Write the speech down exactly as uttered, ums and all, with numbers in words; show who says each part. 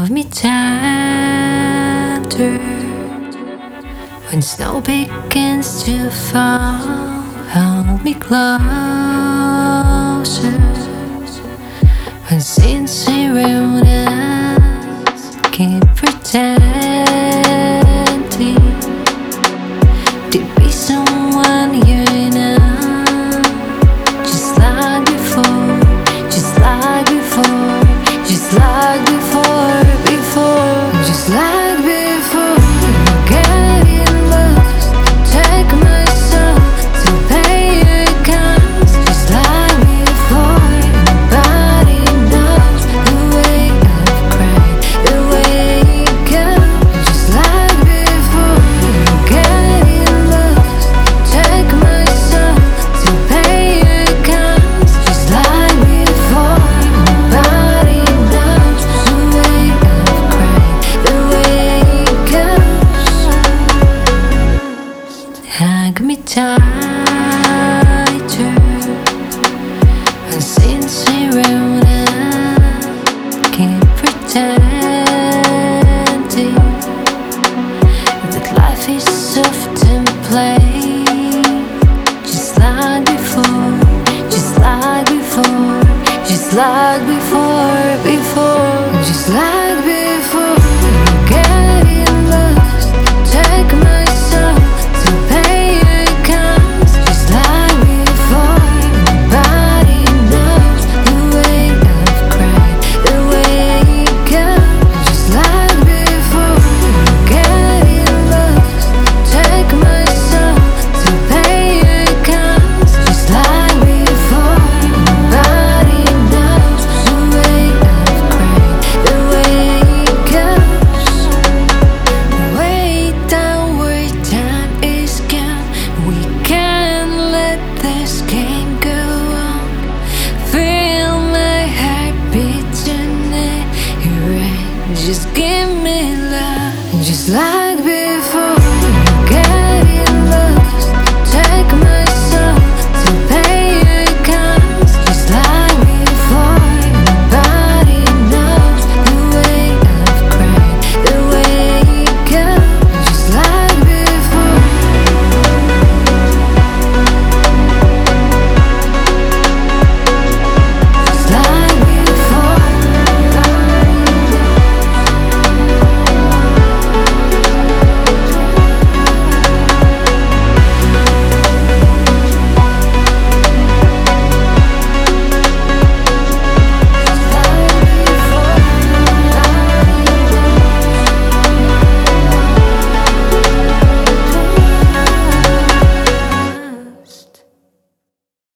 Speaker 1: Hold me tighter when snow begins to fall. Hold me closer when scenes around us keep pretending to be someone you're not. Just like before, just like before, just like before, before, just like before. Getting lost, take my soul to pay your cost. Just like before, nobody knows the way I've cried, the way it goes. Just like before, getting lost, take my soul to pay your cost. Just like before, nobody knows the way I've cried, the way it goes. Hug me tighter when scenes around us keep pretending that life is soft and plain. Just like before, just like before, just like before, before, just like before. Getting lost, take my soul to pay your cost. Just like before, nobody knows the way I've cried, the way it goes. Just like before, getting lost, take my soul to pay your cost. Just like before, nobody knows the way I've cried, the way it goes. Way down where time is gone, we can't let this game go on. Feel my heartbeat tonight, you're right. Just give me love, just like before.